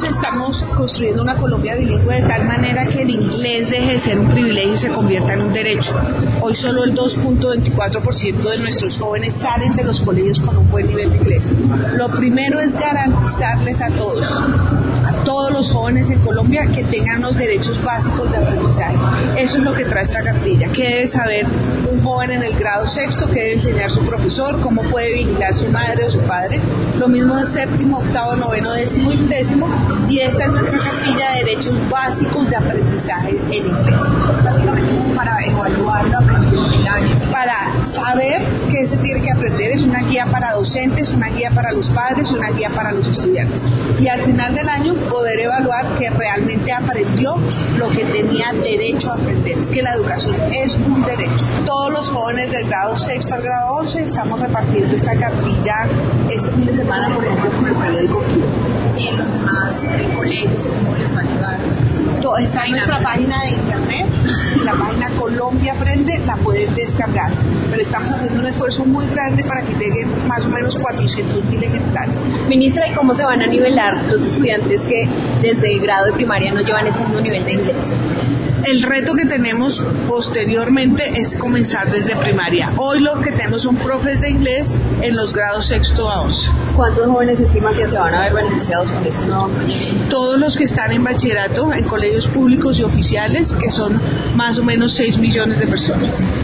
estamos construyendo una Colombia bilingüe de tal manera que el inglés deje de ser un privilegio y se convierta en un derecho. Hoy solo el 2.24% de nuestros jóvenes salen de los colegios con un buen nivel de inglés. Lo primero es garantizarles a todos los jóvenes en Colombia, que tengan los derechos básicos de aprendizaje. Eso es lo que trae esta cartilla. ¿Qué debe saber un joven en el grado sexto? ¿Qué debe enseñar su profesor? ¿Cómo puede vigilar su madre o su padre? Lo mismo de séptimo, octavo, noveno, décimo y undécimo. Y esta es nuestra cartilla de derechos básicos de aprendizaje en inglés. Básicamente para evaluar la aprendizaje del año. Para saber qué se tiene que aprender. Es una guía para docentes, una guía para los padres, una guía para los estudiantes. Y al final del año poder evaluar que realmente aprendió lo que tenía derecho a aprender. Es que la educación es un derecho. Todos los jóvenes del grado sexto al grado 11 estamos repartiendo esta cartilla este fin de semana, por ejemplo, con el periódico Kiro. Y en los demás colegios, ¿cómo les va a ayudar? Todo está en nuestra página de internet, la página Colombia Aprende, la pueden descargar, pero estamos haciendo un esfuerzo muy grande para que lleguen más o menos 400.000 ejemplares. Ministra, ¿y cómo se van a nivelar los estudiantes que desde el grado de primaria no llevan ese mismo nivel de inglés? El reto que tenemos posteriormente es comenzar desde primaria. Hoy lo que tenemos son profes de inglés en los grados sexto a 11. ¿Cuántos jóvenes estiman que se van a ver beneficiados con este nuevo proyecto? Todos los que están en bachillerato, en colegios públicos y oficiales, que son más o menos 6 millones de personas.